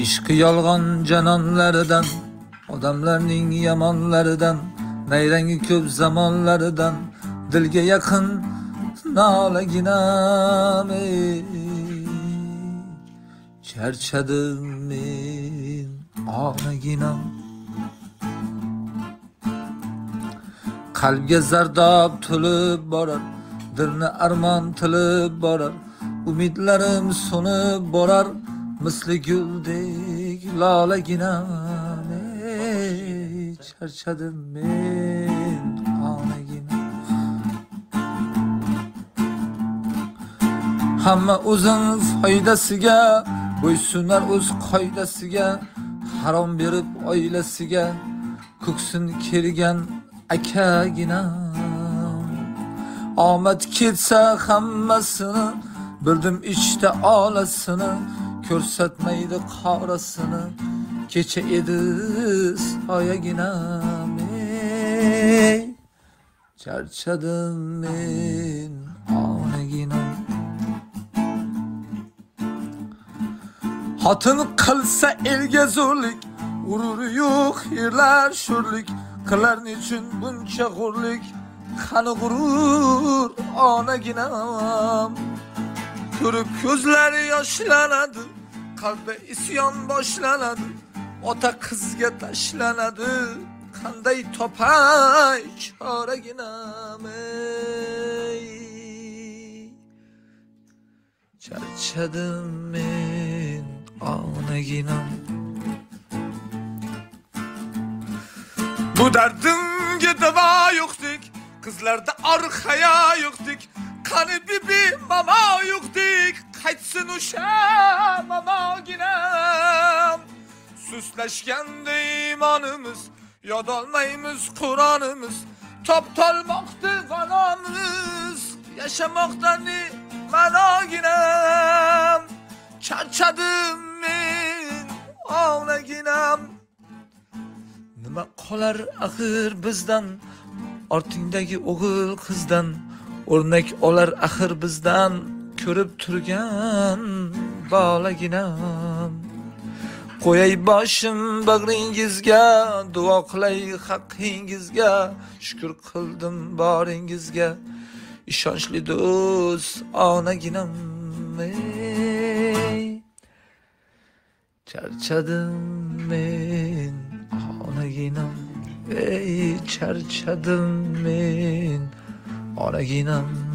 ishqi yolg'on janonlaridan, odamlarning yomonlaridan, nayrangi ko'p zamonlaridan, dilga yaqin nolaginam charchadim men onaginam. Qalbga zardob to'lib borar, dilni armon tilib borar, umidlarim so'nib borar, misli guldek lolaginam charchadim men onaginam. Hamma o'zin foydasiga bo'ysunar o'z qoidasiga, harom berib oilasiga ko'ksin kergan akaginam. Omad ketsa hammasini, bildim ichda olasini, ko'rsatmaydi qorasini, kecha edi soyaginam charchadim men onaginam. Xotin qilsa elga zo'rlik, g'ururi yo'q yerlar sho'rlik, qilar nechun buncha g'urlik, qani g'urur onaginam. Ko'rib ko'zlari yoshlanadi, qalbi isyon boshlanadi, ota qizga tashlanadi, qanday topay choraginam charchadim men onaginam. Bu dardimga davo yo'qdek, qizlarda or-haya yo'qdek, qani bibi mamo yo'qdek, qaytsin o'sha mamoginam. Suslashganda iymonimiz, yod olmaymiz Qur'onimiz, toptolmoqda g'animiz, yashamoqda ne ma'noginam. Charchadim men onaginam. Nima qolar axir bizdan, ortingdagi o'g'il qizdan, o'rnak olar axir bizdan, ko'rib turgan bolaginam. Qo'yay boshim bag'ringizga, duo qilay haqqingizga, shukr qildim boringizga, ishonchli do'st onaginam charchadim men onaginam charchadim men onaginam.